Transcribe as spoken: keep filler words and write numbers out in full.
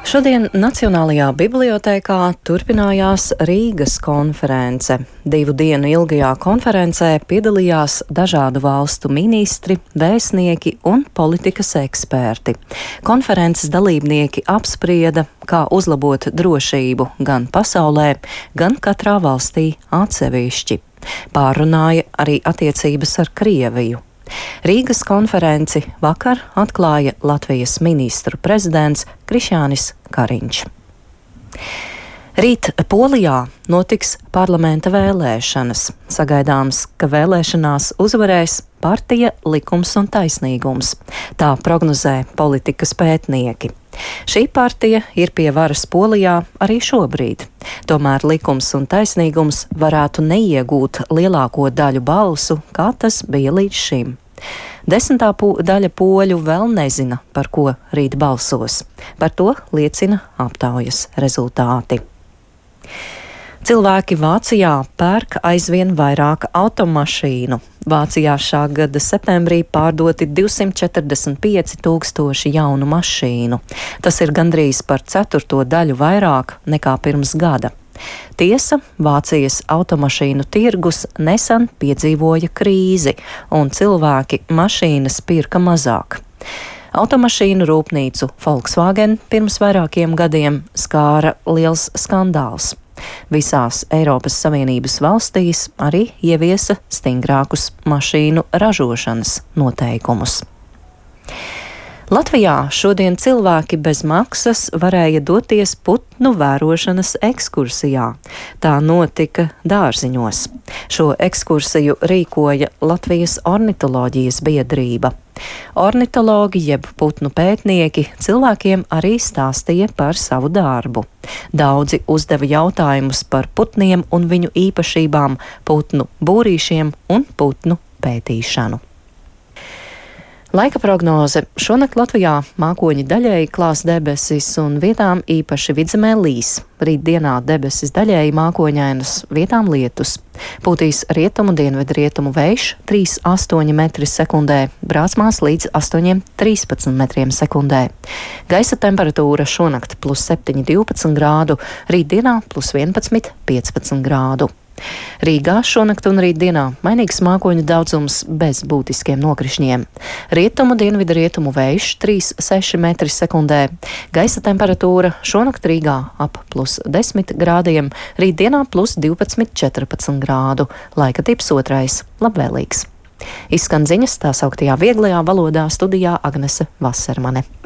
Šodien Nacionālajā bibliotēkā turpinājās Rīgas konference. Divu dienu ilgajā konferencē piedalījās dažādu valstu ministri, vēstnieki un politikas eksperti. Konferences dalībnieki apsprieda, kā uzlabot drošību gan pasaulē, gan katrā valstī atsevišķi. Pārunāja arī attiecības ar Krieviju. Rīgas konferenci vakar atklāja Latvijas ministru prezidents Krišjānis Kariņš. Rīt Polijā notiks parlamenta vēlēšanas. Sagaidāms, ka vēlēšanās uzvarēs partija Likums un taisnīgums. Tā prognozē politikas pētnieki. Šī partija ir pie varas Polijā arī šobrīd. Tomēr Likums un taisnīgums varētu neiegūt lielāko daļu balsu, kā tas bija līdz šim. Desmitā daļa poļu vēl nezina, par ko rīt balsos. Par to liecina aptaujas rezultāti. Cilvēki Vācijā pērk aizvien vairāk automašīnu. Vācijā šā gada septembrī pārdoti divsimt četrdesmit pieci tūkstoši jaunu mašīnu. Tas ir gandrīz par ceturto daļu vairāk nekā pirms gada. Tiesa, Vācijas automašīnu tirgus nesen piedzīvoja krīzi, un cilvēki mašīnas pirka mazāk. Automašīnu rūpnīcu Volkswagen pirms vairākiem gadiem skāra liels skandāls. Visās Eiropas Savienības valstīs arī ieviesa stingrākus mašīnu ražošanas noteikumus. Latvijā šodien cilvēki bez maksas varēja doties putnu vērošanas ekskursijā. Tā notika Dārziņos. Šo ekskursiju rīkoja Latvijas ornitoloģijas biedrība. Ornitologi jeb putnu pētnieki cilvēkiem arī stāstīja par savu darbu. Daudzi uzdeva jautājumus par putniem un viņu īpašībām, putnu būrīšiem un putnu pētīšanu. Laika prognoze. Šonakt Latvijā mākoņi daļēji klās debesis un vietām īpaši vidzemē līs. Rīt dienā debesis daļēji mākoņainas, vietām lietus. Pūtīs rietumu dienvidu rietumu vējš trīs komats astoņi metri sekundē, brāzmās līdz astoņi komats trīspadsmit metriem sekundē. Gaisa temperatūra šonakt plus septiņi divpadsmit grādu, rīt dienā plus vienpadsmit piecpadsmit grādu. Rīgā šonakt un rītdienā mainīgs mākoņu daudzums bez būtiskiem nokrišņiem. Rietumu dienvidu rietumu vējš trīs komats seši metri sekundē. Gaisa temperatūra šonakt Rīgā ap plus desmit grādiem, rītdienā plus divpadsmit četrpadsmit grādu. Laika tips otrais - labvēlīgs. Izskan ziņas tā sauktajā vieglajā valodā, studijā Agnese Vasermane.